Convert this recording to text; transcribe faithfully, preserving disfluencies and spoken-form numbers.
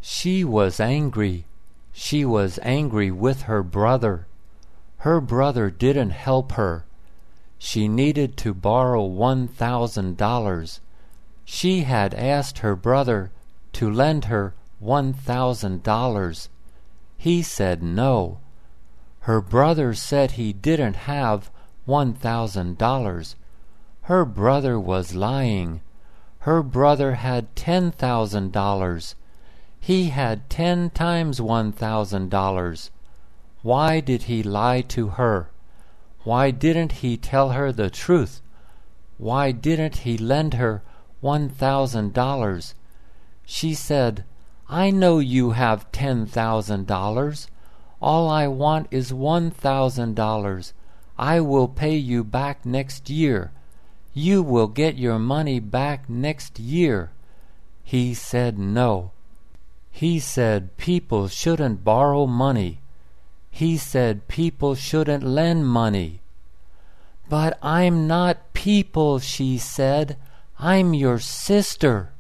She was angry. She was angry with her brother. Her brother didn't help her. She needed to borrow one thousand dollars. She had asked her brother to lend her one thousand dollars. He said no. Her brother said he didn't have one thousand dollars. Her brother was lying. Her brother had ten thousand dollars. He had ten times one thousand dollars. Why did he lie to her? Why didn't he tell her the truth? Why didn't he lend her one thousand dollars? She said, I know you have ten thousand dollars. All I want is one thousand dollars. I will pay you back next year. You will get your money back next year. He said no. He said people shouldn't borrow money. He said people shouldn't lend money. But I'm not people, she said. I'm your sister.